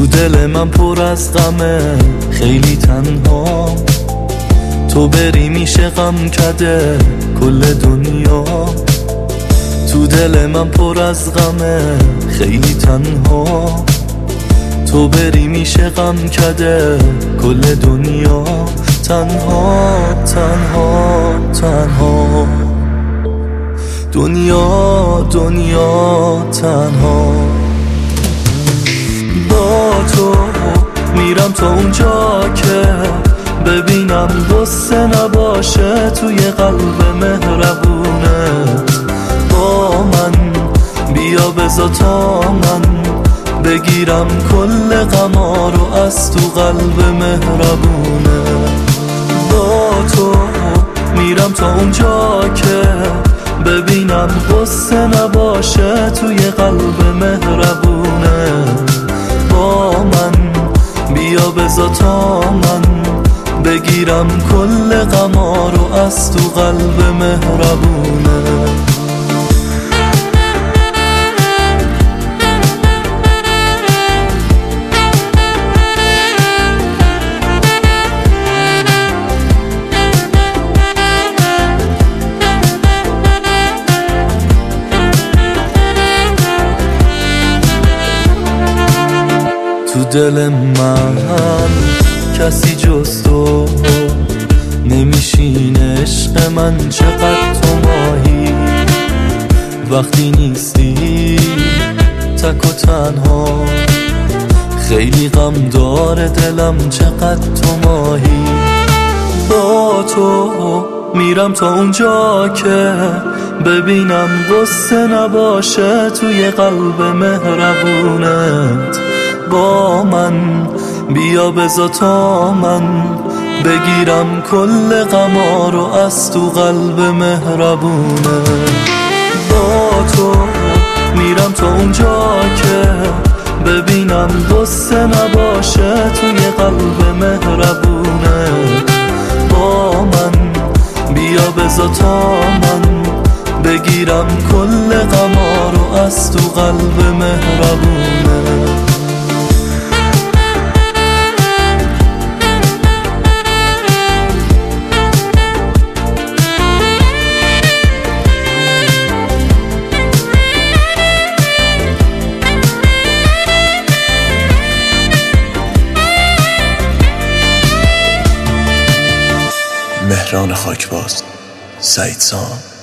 تو دل من پر از غمه، خیلی تنها. تو بری میشه غم کده کل دنیا. تو دل من پر از غمه، خیلی تنها. تو بری میشه غم کده کل دنیا. تنها تنها تنها، دنیا دنیا تنها. با تو میرم تا اونجا که ببینم غصه نباشه توی قلب مهربونت. با من بیا بذار تا من بگیرم کل غما رو از تو قلب مهربونه. با تو میرم تا اونجا که ببینم غصه نباشه توی قلب مهربونه. با من بیا بذار تا من بگیرم کل غما رو از تو قلب مهربونه. تو دل من کسی جز تو نمیشینه. عشق من چقدر تو ماهی، وقتی نیستی تک و تنها. خیلی غم داره دلم چقدر تو ماهی. با تو میرم تا اونجا که ببینم غصه نباشه توی قلب مهربونت. با من بیا بذار تا من بگیرم کل غما رو از تو قلب مهربونه. با تو میرم تا اونجا که ببینم غصه نباشه توی قلب مهربونه. با من بیا بذار تا من بگیرم کل غما رو از تو قلب مهربونه. مهران خاکباز، سعید سام.